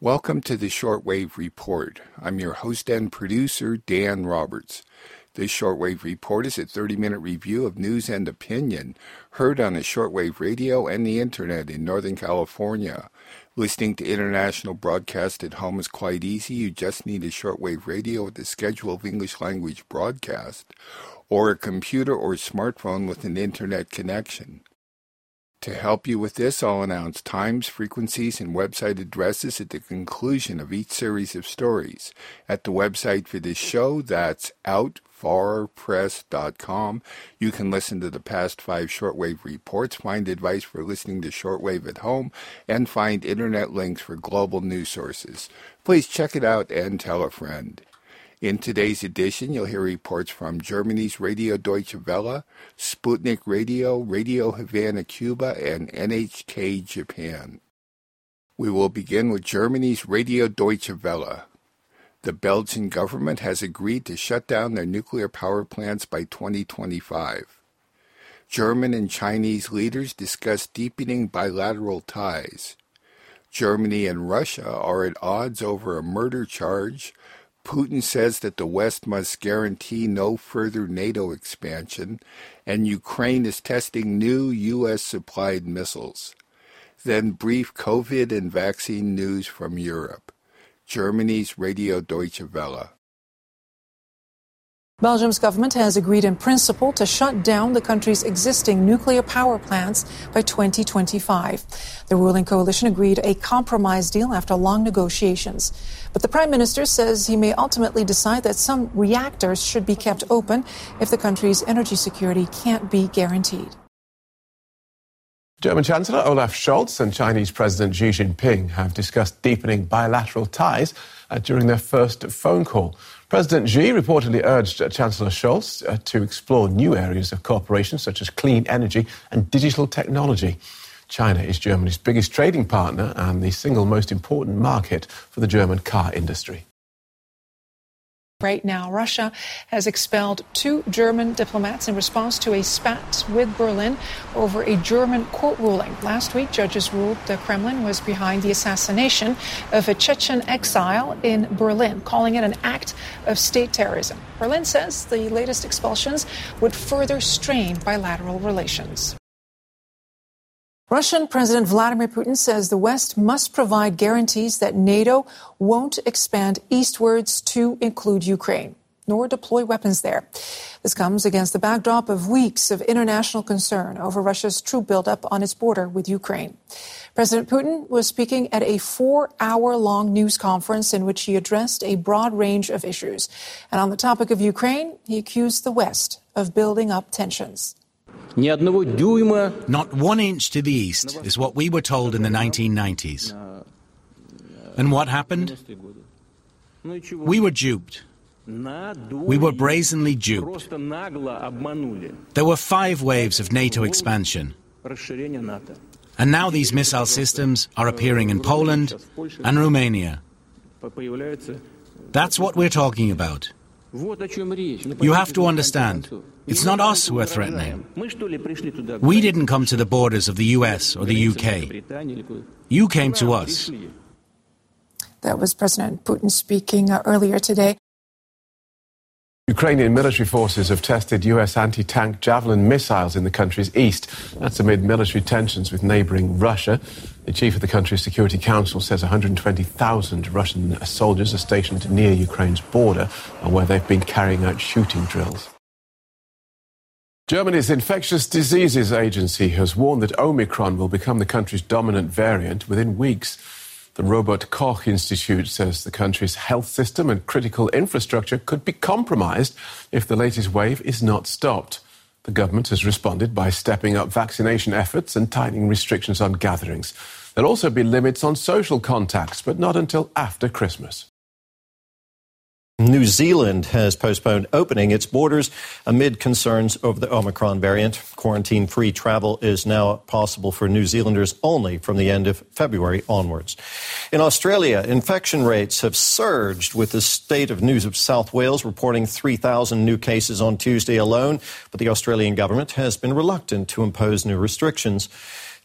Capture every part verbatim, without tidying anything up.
Welcome to the Shortwave Report. I'm your host and producer, Dan Roberts. This Shortwave Report is a thirty-minute review of news and opinion heard on the shortwave radio and the internet in Northern California. Listening to international broadcast at home is quite easy. You just need a shortwave radio with a schedule of English language broadcast, or a computer or smartphone with an internet connection. To help you with this, I'll announce times, frequencies, and website addresses at the conclusion of each series of stories. At the website for this show, that's out far press dot com, you can listen to the past five shortwave reports, find advice for listening to shortwave at home, and find internet links for global news sources. Please check it out and tell a friend. In today's edition, you'll hear reports from Germany's Radio Deutsche Welle, Sputnik Radio, Radio Havana, Cuba, and N H K Japan. We will begin with Germany's Radio Deutsche Welle. The Belgian government has agreed to shut down their nuclear power plants by twenty twenty-five. German and Chinese leaders discuss deepening bilateral ties. Germany and Russia are at odds over a murder charge. Putin says that the West must guarantee no further NATO expansion, and Ukraine is testing new U S-supplied missiles. Then brief COVID and vaccine news from Europe. Germany's Radio Deutsche Welle. Belgium's government has agreed in principle to shut down the country's existing nuclear power plants by twenty twenty-five. The ruling coalition agreed a compromise deal after long negotiations. But the Prime Minister says he may ultimately decide that some reactors should be kept open if the country's energy security can't be guaranteed. German Chancellor Olaf Scholz and Chinese President Xi Jinping have discussed deepening bilateral ties uh, during their first phone call. President Xi reportedly urged uh, Chancellor Scholz uh, to explore new areas of cooperation such as clean energy and digital technology. China is Germany's biggest trading partner and the single most important market for the German car industry. Right now, Russia has expelled two German diplomats in response to a spat with Berlin over a German court ruling. Last week, judges ruled the Kremlin was behind the assassination of a Chechen exile in Berlin, calling it an act of state terrorism. Berlin says the latest expulsions would further strain bilateral relations. Russian President Vladimir Putin says the West must provide guarantees that NATO won't expand eastwards to include Ukraine, nor deploy weapons there. This comes against the backdrop of weeks of international concern over Russia's troop buildup on its border with Ukraine. President Putin was speaking at a four-hour-long news conference in which he addressed a broad range of issues. And on the topic of Ukraine, he accused the West of building up tensions. Not one inch to the east is what we were told in the nineteen nineties. And what happened? We were duped. We were brazenly duped. There were five waves of NATO expansion. And now these missile systems are appearing in Poland and Romania. That's what we're talking about. You have to understand, it's not us who are threatening. We didn't come to the borders of the U S or the U K. You came to us. That was President Putin speaking uh, earlier today. Ukrainian military forces have tested U S anti-tank Javelin missiles in the country's east. That's amid military tensions with neighbouring Russia. The chief of the country's Security Council says one hundred twenty thousand Russian soldiers are stationed near Ukraine's border, where they've been carrying out shooting drills. Germany's Infectious Diseases Agency has warned that Omicron will become the country's dominant variant within weeks. The Robert Koch Institute says the country's health system and critical infrastructure could be compromised if the latest wave is not stopped. The government has responded by stepping up vaccination efforts and tightening restrictions on gatherings. There'll also be limits on social contacts, but not until after Christmas. New Zealand has postponed opening its borders amid concerns over the Omicron variant. Quarantine-free travel is now possible for New Zealanders only from the end of February onwards. In Australia, infection rates have surged, with the state of New South Wales reporting three thousand new cases on Tuesday alone, but the Australian government has been reluctant to impose new restrictions.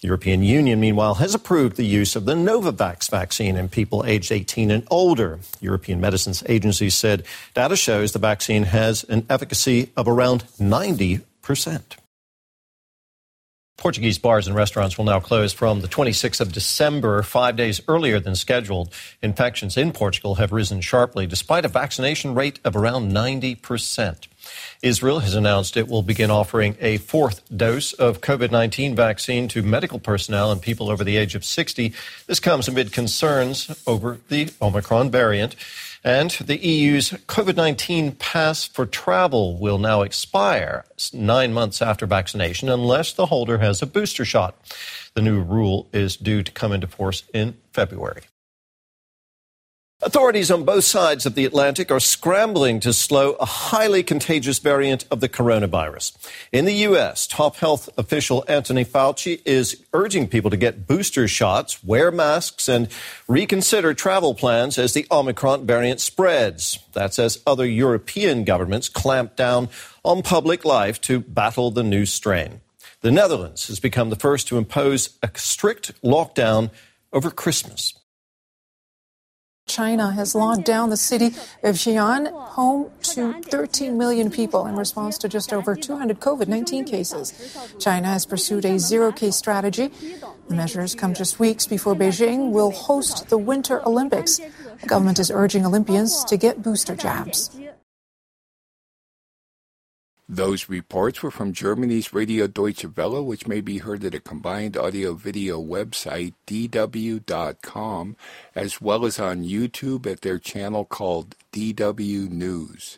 The European Union, meanwhile, has approved the use of the Novavax vaccine in people aged eighteen and older. The European Medicines Agency said data shows the vaccine has an efficacy of around ninety percent. Portuguese bars and restaurants will now close from the twenty-sixth of December, five days earlier than scheduled. Infections in Portugal have risen sharply, despite a vaccination rate of around ninety percent. Israel has announced it will begin offering a fourth dose of COVID nineteen vaccine to medical personnel and people over the age of sixty. This comes amid concerns over the Omicron variant. And the E U's COVID nineteen pass for travel will now expire nine months after vaccination unless the holder has a booster shot. The new rule is due to come into force in February. Authorities on both sides of the Atlantic are scrambling to slow a highly contagious variant of the coronavirus. In the U S, top health official Anthony Fauci is urging people to get booster shots, wear masks, and reconsider travel plans as the Omicron variant spreads. That's as other European governments clamp down on public life to battle the new strain. The Netherlands has become the first to impose a strict lockdown over Christmas. China has locked down the city of Xi'an, home to thirteen million people, in response to just over two hundred COVID nineteen cases. China has pursued a zero-case strategy. The measures come just weeks before Beijing will host the Winter Olympics. The government is urging Olympians to get booster jabs. Those reports were from Germany's Radio Deutsche Welle, which may be heard at a combined audio-video website, d w dot com, as well as on YouTube at their channel called D W News.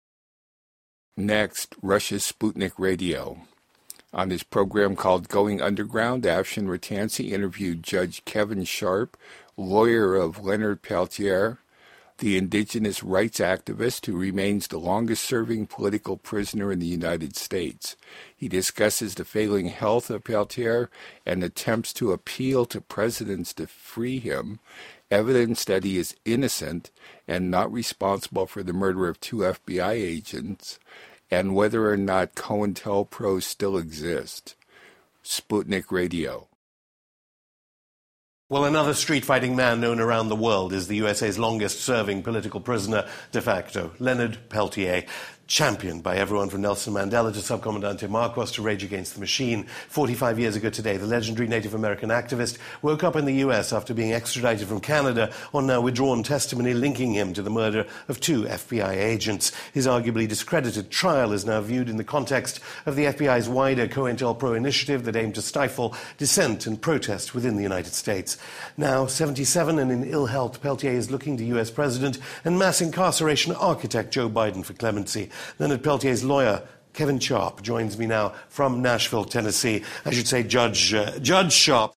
Next, Russia's Sputnik Radio. On his program called Going Underground, Afshin Rattansi interviewed Judge Kevin Sharp, lawyer of Leonard Peltier, the indigenous rights activist who remains the longest-serving political prisoner in the United States. He discusses the failing health of Peltier and attempts to appeal to presidents to free him, evidence that he is innocent and not responsible for the murder of two F B I agents, and whether or not COINTELPRO still exists. Sputnik Radio. Well, another street-fighting man known around the world is the U S A's longest-serving political prisoner de facto, Leonard Peltier, championed by everyone from Nelson Mandela to Subcomandante Marcos to Rage Against the Machine. forty-five years ago today, the legendary Native American activist woke up in the U S after being extradited from Canada on now withdrawn testimony linking him to the murder of two F B I agents. His arguably discredited trial is now viewed in the context of the F B I's wider COINTELPRO initiative that aimed to stifle dissent and protest within the United States. Now seventy-seven and in ill health, Peltier is looking to U S President and mass incarceration architect Joe Biden for clemency. Leonard Peltier's lawyer, Kevin Sharp, joins me now from Nashville, Tennessee. I should say Judge uh, Judge Sharp.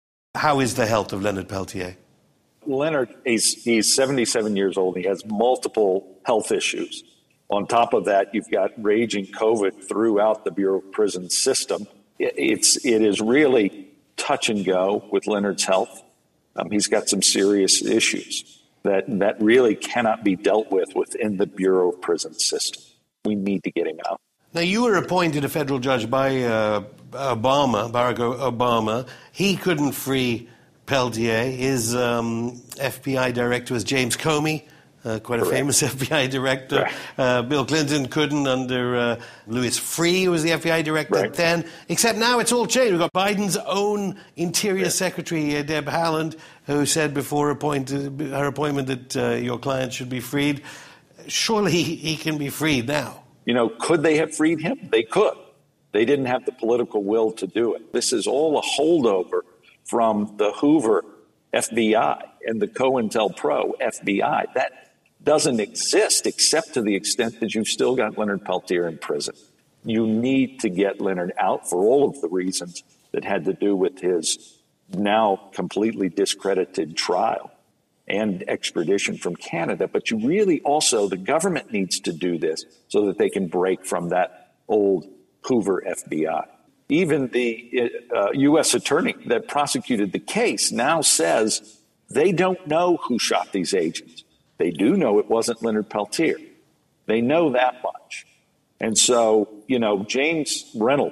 How is the health of Leonard Peltier? Leonard, he's, he's seventy-seven years old. He has multiple health issues. On top of that, you've got raging COVID throughout the Bureau of Prisons system. It, it's, it is really touch and go with Leonard's health. Um, he's got some serious issues that, that really cannot be dealt with within the Bureau of Prisons system. We need to get him out. Now, you were appointed a federal judge by uh, Obama, Barack Obama. He couldn't free Peltier. His um, F B I director was James Comey, uh, quite Correct. a famous F B I director. Right. Uh, Bill Clinton couldn't under uh, Louis Freeh, who was the F B I director right. then. Except now it's all changed. We've got Biden's own Interior right. Secretary, uh, Deb Haaland, who said before appointed, her appointment that uh, your client should be freed. Surely he, he can be freed now. You know, could they have freed him? They could. They didn't have the political will to do it. This is all a holdover from the Hoover F B I and the COINTELPRO F B I. That doesn't exist except to the extent that you've still got Leonard Peltier in prison. You need to get Leonard out for all of the reasons that had to do with his now completely discredited trial and extradition from Canada. But you really also, the government needs to do this so that they can break from that old Hoover F B I. Even the uh, U S attorney that prosecuted the case now says they don't know who shot these agents. They do know it wasn't Leonard Peltier. They know that much. And so, you know, James Reynolds,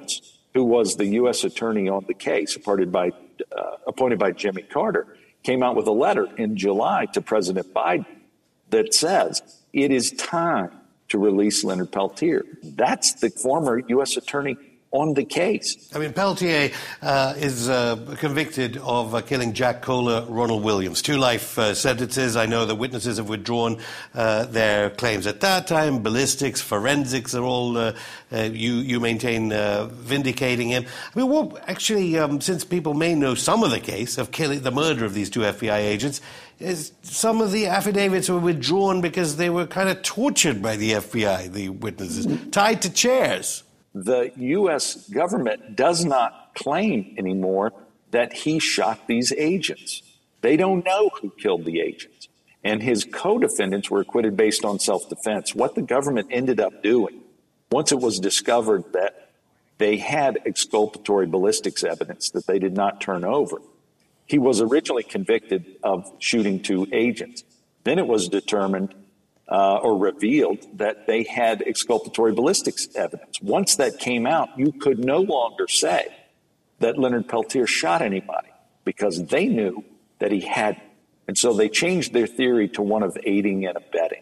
who was the U S attorney on the case, appointed by, uh, appointed by Jimmy Carter, came out with a letter in July to President Biden that says it is time to release Leonard Peltier. That's the former U S attorney on the case. I mean, Peltier uh, is uh, convicted of uh, killing Jack Kohler, Ronald Williams. Two life uh, sentences. I know that witnesses have withdrawn uh, their claims at that time. Ballistics, forensics are all, uh, uh, you, you maintain, uh, vindicating him. I mean, what actually, um, since people may know some of the case of killing, the murder of these two F B I agents, is some of the affidavits were withdrawn because they were kind of tortured by the F B I, the witnesses, tied to chairs. The U S government does not claim anymore that he shot these agents. They don't know who killed the agents. And his co-defendants were acquitted based on self-defense. What the government ended up doing, once it was discovered that they had exculpatory ballistics evidence that they did not turn over, he was originally convicted of shooting two agents. Then it was determined Uh, or revealed that they had exculpatory ballistics evidence. Once that came out, you could no longer say that Leonard Peltier shot anybody because they knew that he hadn't. And so they changed their theory to one of aiding and abetting.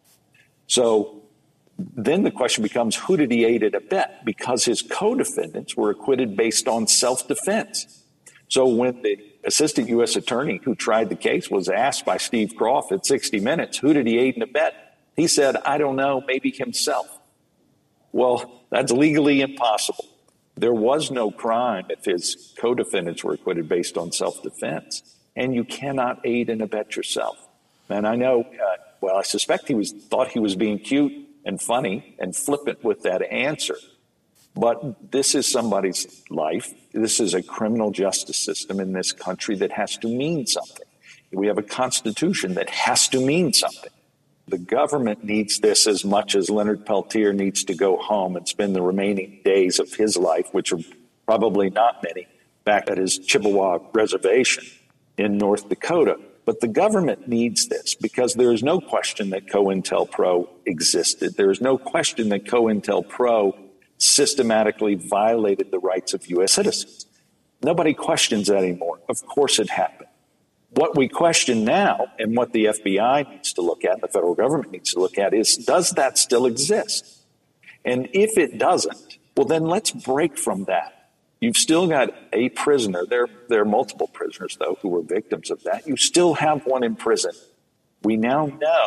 So then the question becomes, who did he aid and abet? Because his co-defendants were acquitted based on self-defense. So when the assistant U S attorney who tried the case was asked by Steve Groff at sixty minutes, who did he aid and abet? He said, I don't know, maybe himself. Well, that's legally impossible. There was no crime if his co-defendants were acquitted based on self-defense, and you cannot aid and abet yourself. And I know, uh, well, I suspect he was thought he was being cute and funny and flippant with that answer. But this is somebody's life. This is a criminal justice system in this country that has to mean something. We have a constitution that has to mean something. The government needs this as much as Leonard Peltier needs to go home and spend the remaining days of his life, which are probably not many, back at his Chippewa reservation in North Dakota. But the government needs this because there is no question that COINTELPRO existed. There is no question that COINTELPRO systematically violated the rights of U S citizens. Nobody questions that anymore. Of course it happened. What we question now, and what the F B I needs to look at, the federal government needs to look at, is does that still exist? And if it doesn't, well, then let's break from that. You've still got a prisoner. There, there are multiple prisoners, though, who were victims of that. You still have one in prison. We now know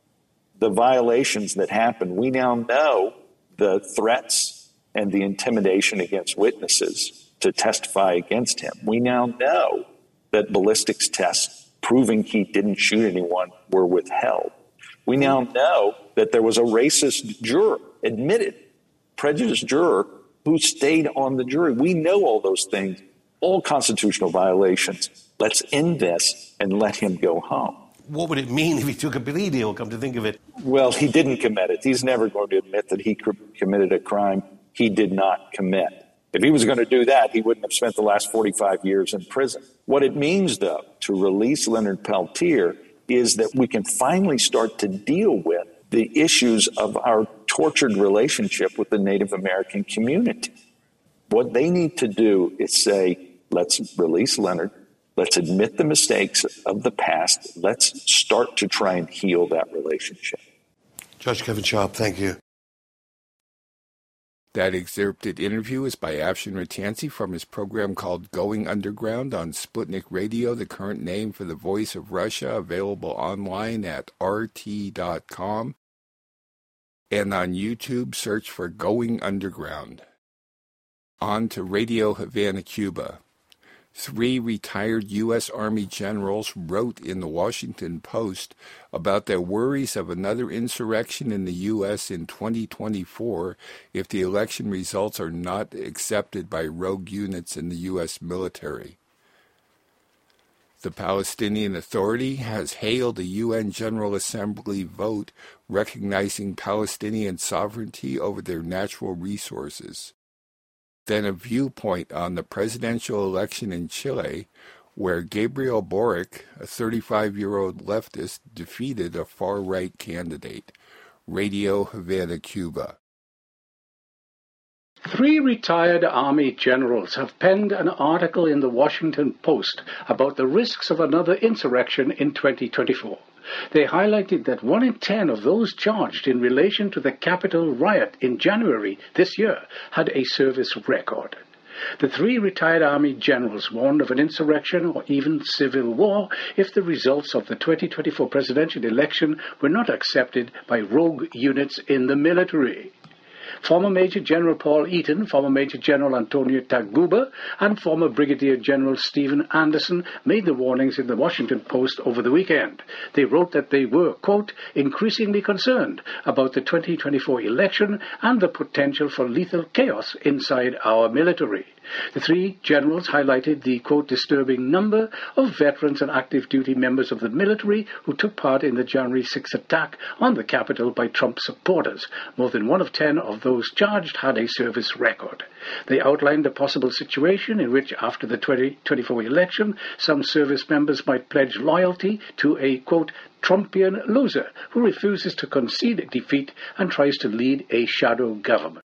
the violations that happened. We now know the threats and the intimidation against witnesses to testify against him. We now know that ballistics tests proving he didn't shoot anyone were withheld. We now know that there was a racist juror, admitted prejudiced juror, who stayed on the jury. We know all those things, all constitutional violations. Let's end this and let him go home. What would it mean if he took a plea deal, come to think of it? Well, he didn't commit it. He's never going to admit that he committed a crime he did not commit. If he was going to do that, he wouldn't have spent the last forty-five years in prison. What it means, though, to release Leonard Peltier is that we can finally start to deal with the issues of our tortured relationship with the Native American community. What they need to do is say, let's release Leonard. Let's admit the mistakes of the past. Let's start to try and heal that relationship. Judge Kevin Sharp, thank you. That excerpted interview is by Afshin Rattansi from his program called Going Underground on Sputnik Radio, the current name for the Voice of Russia, available online at R T dot com. And on YouTube, search for Going Underground. On to Radio Havana, Cuba. Three retired U S Army generals wrote in the Washington Post about their worries of another insurrection in the U S in twenty twenty-four if the election results are not accepted by rogue units in the U S military. The Palestinian Authority has hailed a U N General Assembly vote recognizing Palestinian sovereignty over their natural resources. Then a viewpoint on the presidential election in Chile, where Gabriel Boric, a thirty-five-year-old leftist, defeated a far-right candidate. Radio Havana, Cuba. Three retired Army generals have penned an article in the Washington Post about the risks of another insurrection in twenty twenty-four. They highlighted that one in ten of those charged in relation to the Capitol riot in January this year had a service record. The three retired Army generals warned of an insurrection or even civil war if the results of the twenty twenty-four presidential election were not accepted by rogue units in the military. Former Major General Paul Eaton, former Major General Antonio Taguba, and former Brigadier General Stephen Anderson made the warnings in the Washington Post over the weekend. They wrote that they were, quote, increasingly concerned about the twenty twenty-four election and the potential for lethal chaos inside our military. The three generals highlighted the, quote, disturbing number of veterans and active duty members of the military who took part in the January sixth attack on the Capitol by Trump supporters. More than one of ten of those charged had a service record. They outlined a possible situation in which, after the twenty twenty-four election, some service members might pledge loyalty to a, quote, Trumpian loser who refuses to concede defeat and tries to lead a shadow government.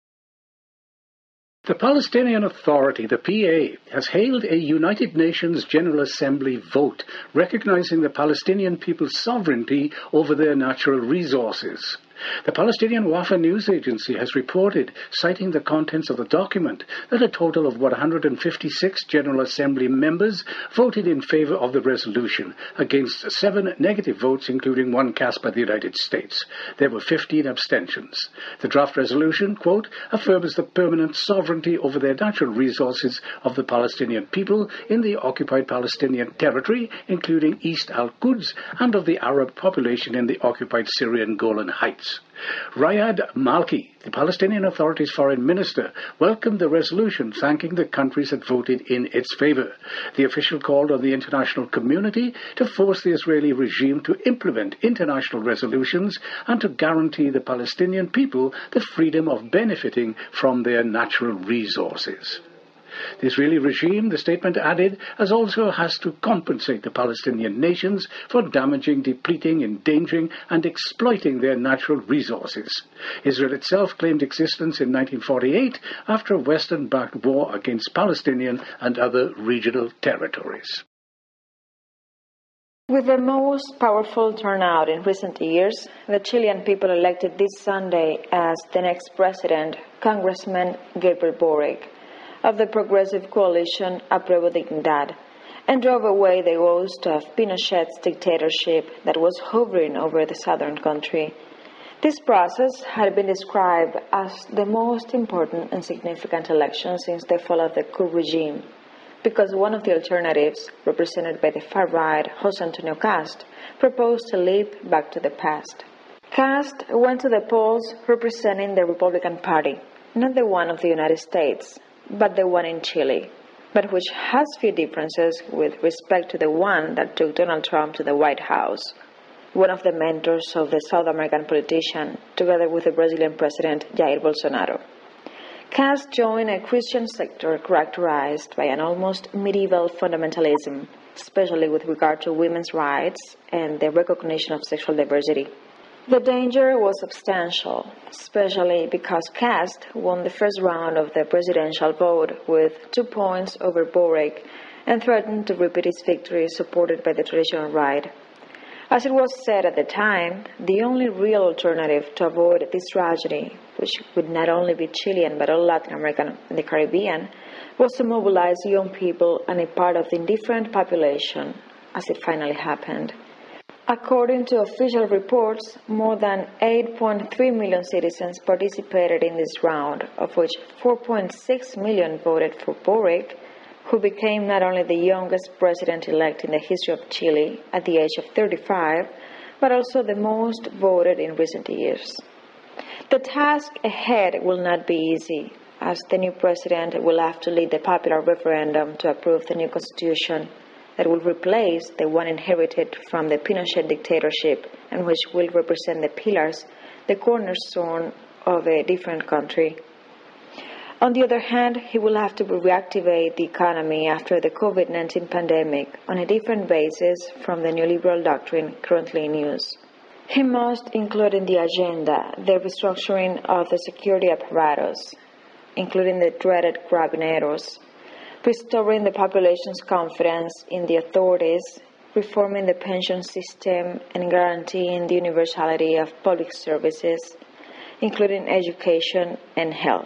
The Palestinian Authority, the P A, has hailed a United Nations General Assembly vote recognizing the Palestinian people's sovereignty over their natural resources. The Palestinian Wafa news agency has reported, citing the contents of the document, that a total of one hundred fifty-six General Assembly members voted in favor of the resolution, against seven negative votes, including one cast by the United States. There were fifteen abstentions. The draft resolution, quote, affirms the permanent sovereignty over their natural resources of the Palestinian people in the occupied Palestinian territory, including East Al-Quds, and of the Arab population in the occupied Syrian Golan Heights. Riyad Malki, the Palestinian Authority's foreign minister, welcomed the resolution, thanking the countries that voted in its favor. The official called on the international community to force the Israeli regime to implement international resolutions and to guarantee the Palestinian people the freedom of benefiting from their natural resources. The Israeli regime, the statement added, as also has to compensate the Palestinian nations for damaging, depleting, endangering, and exploiting their natural resources. Israel itself claimed existence in nineteen forty-eight after a Western-backed war against Palestinian and other regional territories. With the most powerful turnout in recent years, the Chilean people elected this Sunday as the next president, Congressman Gabriel Boric, of the progressive coalition Apruebo Dignidad, and drove away the ghost of Pinochet's dictatorship that was hovering over the southern country. This process had been described as the most important and significant election since the fall of the coup regime, because one of the alternatives, represented by the far-right José Antonio Cast, proposed to leap back to the past. Cast went to the polls representing the Republican Party, not the one of the United States, but the one in Chile, but which has few differences with respect to the one that took Donald Trump to the White House, one of the mentors of the South American politician, together with the Brazilian president Jair Bolsonaro. Cast joined a Christian sector characterized by an almost medieval fundamentalism, especially with regard to women's rights and the recognition of sexual diversity. The danger was substantial, especially because Cast won the first round of the presidential vote with two points over Boric and threatened to repeat his victory supported by the traditional right. As it was said at the time, the only real alternative to avoid this tragedy, which would not only be Chilean but all Latin American and the Caribbean, was to mobilize young people and a part of the indifferent population, as it finally happened. According to official reports, more than eight point three million citizens participated in this round, of which four point six million voted for Boric, who became not only the youngest president-elect in the history of Chile at the age of thirty-five, but also the most voted in recent years. The task ahead will not be easy, as the new president will have to lead the popular referendum to approve the new constitution that will replace the one inherited from the Pinochet dictatorship and which will represent the pillars, the cornerstone of a different country. On the other hand, he will have to reactivate the economy after the COVID nineteen pandemic on a different basis from the neoliberal doctrine currently in use. He must include in the agenda the restructuring of the security apparatus, including the dreaded carabineros, restoring the population's confidence in the authorities, reforming the pension system, and guaranteeing the universality of public services, including education and health.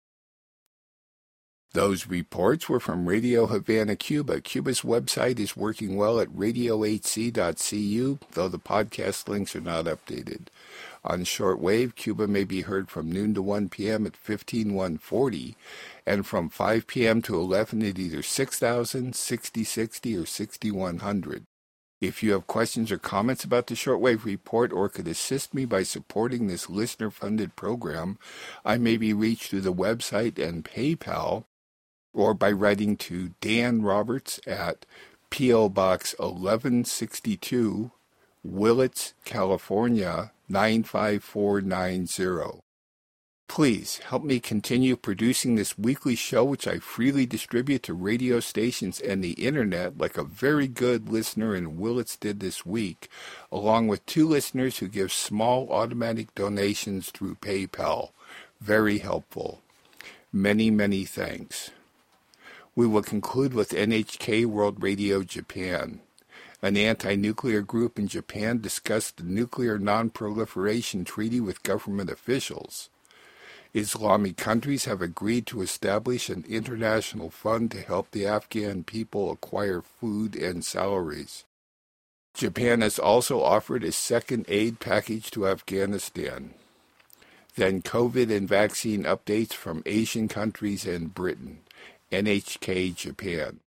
Those reports were from Radio Havana, Cuba. Cuba's website is working well at radio h c dot c u, though the podcast links are not updated. On shortwave, Cuba may be heard from noon to one p.m. at fifteen one forty, and from five p.m. to eleven at either six thousand, sixty sixty, or sixty-one hundred. If you have questions or comments about the Shortwave Report or could assist me by supporting this listener-funded program, I may be reached through the website and PayPal, or by writing to Dan Roberts at P O. Box eleven sixty-two, Willits, California, nine five four nine zero. Please help me continue producing this weekly show, which I freely distribute to radio stations and the internet, like a very good listener in Willits did this week, along with two listeners who give small automatic donations through PayPal. Very helpful. Many, many thanks. We will conclude with N H K World Radio Japan. An anti-nuclear group in Japan discussed the nuclear non-proliferation treaty with government officials. Islamic countries have agreed to establish an international fund to help the Afghan people acquire food and salaries. Japan has also offered a second aid package to Afghanistan. Then COVID and vaccine updates from Asian countries and Britain. N H K Japan.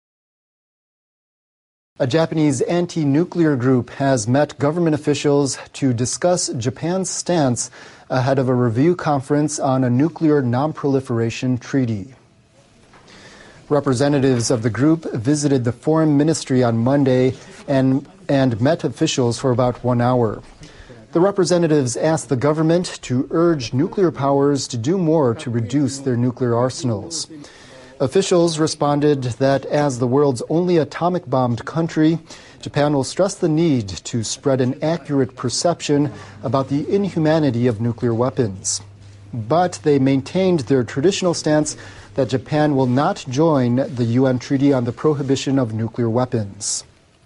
A Japanese anti-nuclear group has met government officials to discuss Japan's stance ahead of a review conference on a nuclear non-proliferation treaty. Representatives of the group visited the foreign ministry on Monday and, and met officials for about one hour. The representatives asked the government to urge nuclear powers to do more to reduce their nuclear arsenals. Officials responded that as the world's only atomic-bombed country, Japan will stress the need to spread an accurate perception about the inhumanity of nuclear weapons. But they maintained their traditional stance that Japan will not join the U N Treaty on the Prohibition of Nuclear Weapons.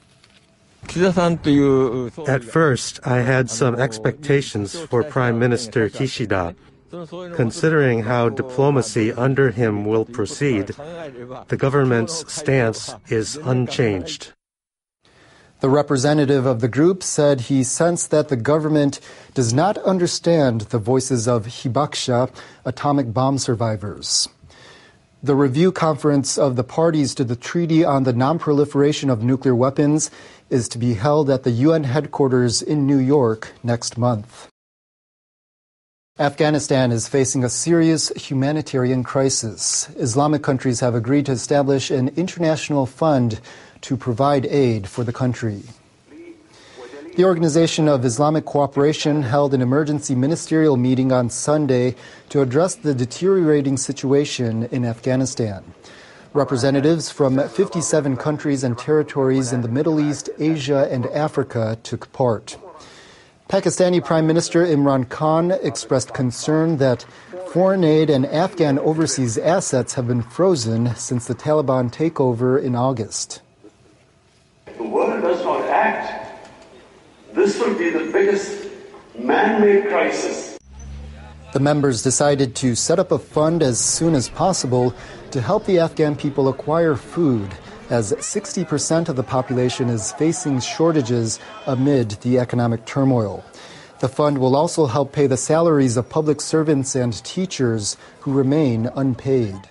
At first, I had some expectations for Prime Minister Kishida. Considering how diplomacy under him will proceed, the government's stance is unchanged. The representative of the group said he sensed that the government does not understand the voices of hibakusha, atomic bomb survivors. The review conference of the parties to the Treaty on the Non-Proliferation of Nuclear Weapons is to be held at the U N headquarters in New York next month. Afghanistan is facing a serious humanitarian crisis. Islamic countries have agreed to establish an international fund to provide aid for the country. The Organization of Islamic Cooperation held an emergency ministerial meeting on Sunday to address the deteriorating situation in Afghanistan. Representatives from fifty-seven countries and territories in the Middle East, Asia, and Africa took part. Pakistani Prime Minister Imran Khan expressed concern that foreign aid and Afghan overseas assets have been frozen since the Taliban takeover in August. If the world does not act, this will be the biggest man-made crisis. The members decided to set up a fund as soon as possible to help the Afghan people acquire food, as sixty percent of the population is facing shortages amid the economic turmoil. The fund will also help pay the salaries of public servants and teachers who remain unpaid.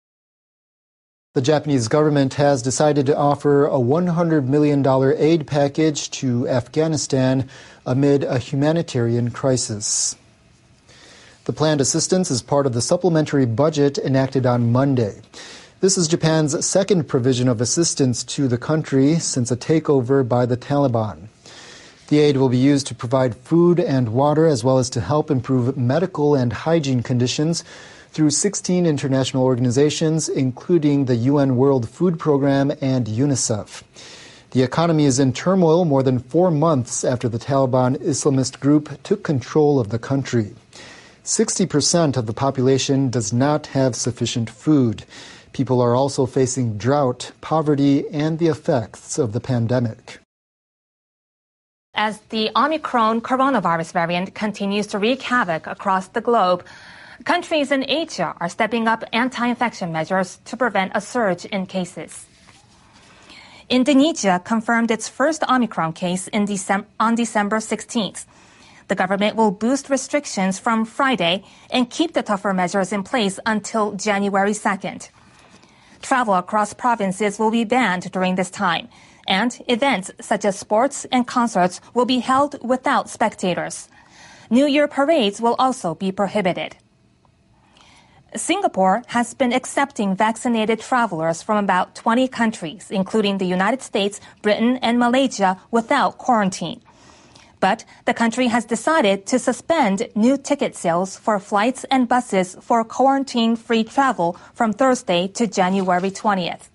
The Japanese government has decided to offer a one hundred million dollars aid package to Afghanistan amid a humanitarian crisis. The planned assistance is part of the supplementary budget enacted on Monday. This is Japan's second provision of assistance to the country since a takeover by the Taliban. The aid will be used to provide food and water, as well as to help improve medical and hygiene conditions through sixteen international organizations, including the U N World Food Program and UNICEF. The economy is in turmoil more than four months after the Taliban Islamist group took control of the country. sixty percent of the population does not have sufficient food. People are also facing drought, poverty, and the effects of the pandemic. As the Omicron coronavirus variant continues to wreak havoc across the globe, countries in Asia are stepping up anti-infection measures to prevent a surge in cases. Indonesia confirmed its first Omicron case in December, on December sixteenth. The government will boost restrictions from Friday and keep the tougher measures in place until January second. Travel across provinces will be banned during this time, and events such as sports and concerts will be held without spectators. New Year parades will also be prohibited. Singapore has been accepting vaccinated travelers from about twenty countries, including the United States, Britain, and Malaysia, without quarantine. But the country has decided to suspend new ticket sales for flights and buses for quarantine-free travel from Thursday to January twentieth.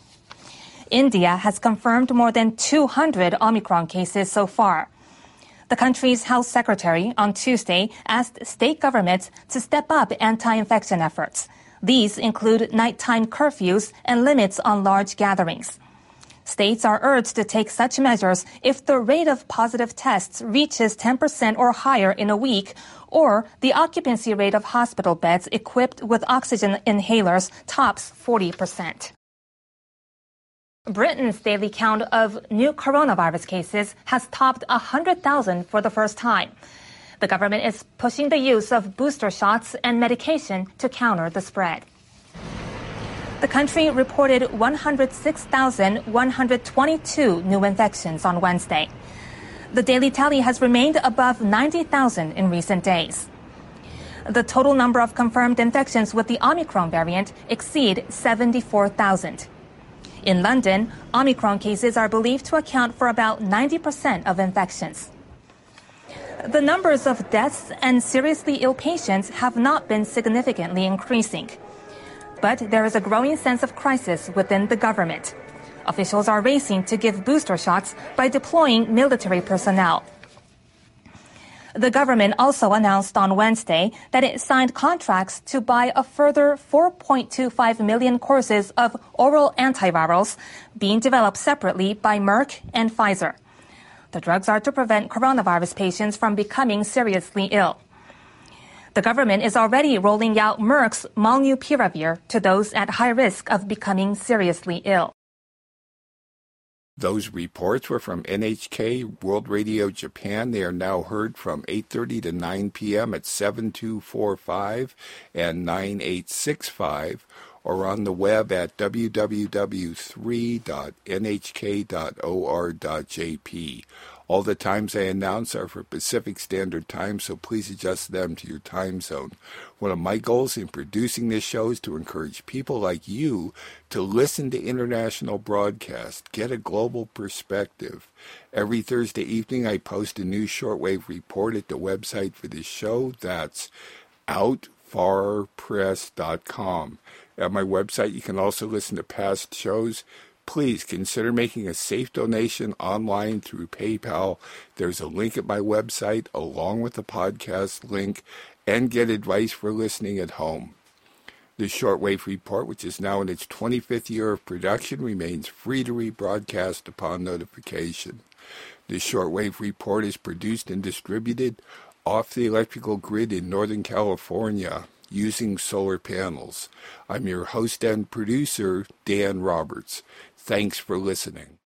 India has confirmed more than two hundred Omicron cases so far. The country's health secretary on Tuesday asked state governments to step up anti-infection efforts. These include nighttime curfews and limits on large gatherings. States are urged to take such measures if the rate of positive tests reaches ten percent or higher in a week, or the occupancy rate of hospital beds equipped with oxygen inhalers tops forty percent. Britain's daily count of new coronavirus cases has topped one hundred thousand for the first time. The government is pushing the use of booster shots and medication to counter the spread. The country reported one hundred six thousand one hundred twenty-two new infections on Wednesday. The daily tally has remained above ninety thousand in recent days. The total number of confirmed infections with the Omicron variant exceed seventy-four thousand. In London, Omicron cases are believed to account for about ninety percent of infections. The numbers of deaths and seriously ill patients have not been significantly increasing. But there is a growing sense of crisis within the government. Officials are racing to give booster shots by deploying military personnel. The government also announced on Wednesday that it signed contracts to buy a further four point two five million courses of oral antivirals being developed separately by Merck and Pfizer. The drugs are to prevent coronavirus patients from becoming seriously ill. The government is already rolling out Merck's Molnupiravir to those at high risk of becoming seriously ill. Those reports were from N H K World Radio Japan. They are now heard from eight thirty to nine p.m. at seven two four five and nine eight six five, or on the web at w w w dot three dot n h k dot o r dot j p. All the times I announce are for Pacific Standard Time, so please adjust them to your time zone. One of my goals in producing this show is to encourage people like you to listen to international broadcasts, get a global perspective. Every Thursday evening I post a new shortwave report at the website for this show. That's out far press dot com. At my website you can also listen to past shows. Please consider making a safe donation online through PayPal. There's a link at my website along with the podcast link, and get advice for listening at home. The Shortwave Report, which is now in its twenty-fifth year of production, remains free to rebroadcast upon notification. The Shortwave Report is produced and distributed off the electrical grid in Northern California using solar panels. I'm your host and producer, Dan Roberts. Thanks for listening.